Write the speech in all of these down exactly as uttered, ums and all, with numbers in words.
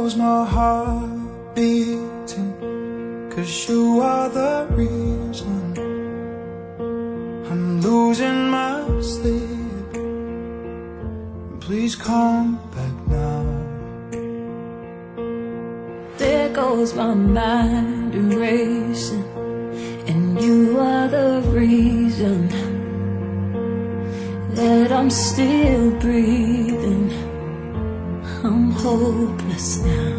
goes my heart beating, 'cause you are the reason I'm losing my sleep. Please come back now. There goes my mind racing, and you are the reason that I'm still breathing. I'm hopeless now.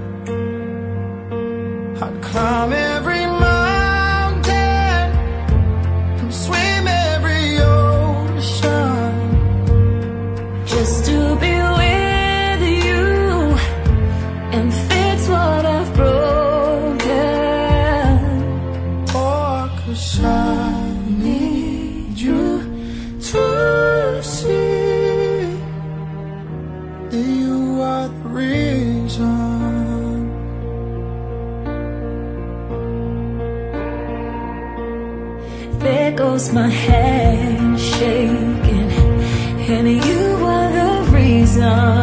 I'd climb every mountain and swim every ocean just to be with you and fix what I've broken. Oh, 'cause I need you to see that you are the reason. There goes my hand shaking, and you are the reason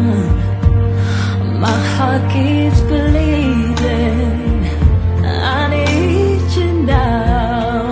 my heart keeps bleeding. I need you now.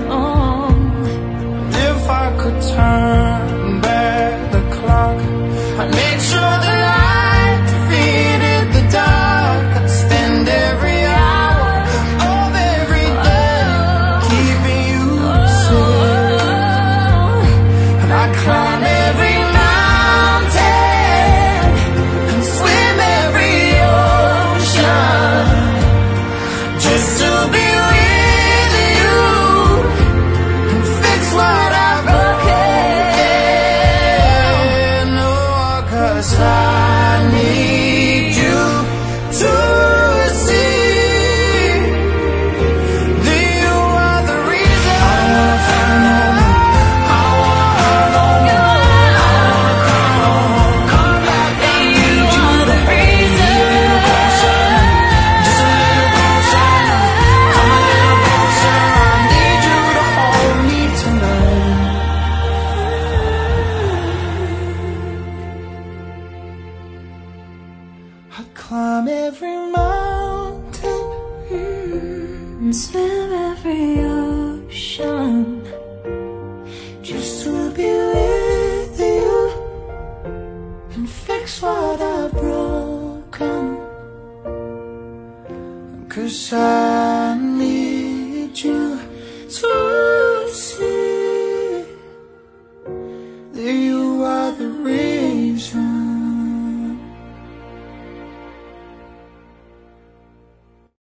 If I could turn back the clock, I'd make sure the light defeated the dark. I'd spend every hour of every day keeping you safe, and I'd climb every mountain and swim every ocean just to be with you and fix what I've broken. Oh, 'cause I need you to see that you are the reason. I wanna find no more. I wanna hurt no more. I wanna cry no more. Come back, I need you to reason. be a little closer, just a little closer. Come a little closer. I need you to hold me tonight. I'd climb every mountain And swim every ocean just to be with you and fix what I've broken. 'Cause I need you to see that you are the reason.